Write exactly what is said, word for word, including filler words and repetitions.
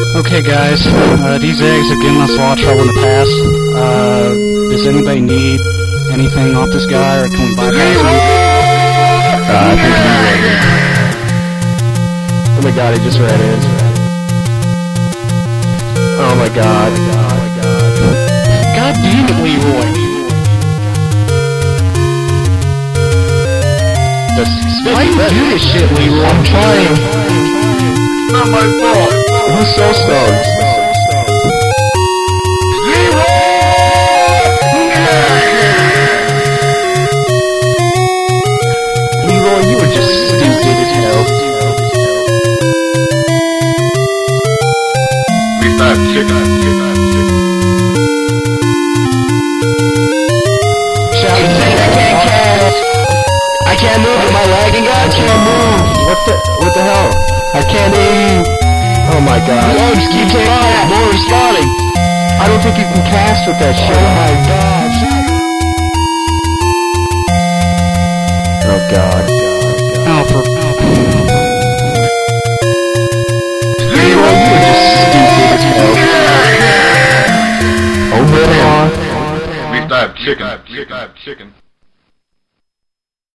Okay, guys, uh, these eggs have given us a lot of trouble in the past. Uh, does anybody need anything off this guy, or can we bypass him? Uh, I think he ran in. Oh my god, he just ran in. Oh my god. Oh my god. God damn it, Leroy. Why do you do this shit, Leroy? I'm trying. It's not my fault. Who's so stoned? Leroy, you were just stupid as hell. At least I have chicken. I have chicken. I have chicken. Shout out to I can't cast. I can't move. Am I lagging, guys? I can't move. What the? What the hell? I can't aim. Oh my god. Oh, just keep spawning. More respawning. I don't think you can cast with that shit. Oh my gosh. Oh god. Oh, for... Leroy, you were just stupid as hell. Oh, man. At least I have chicken. I have chicken. I have chicken.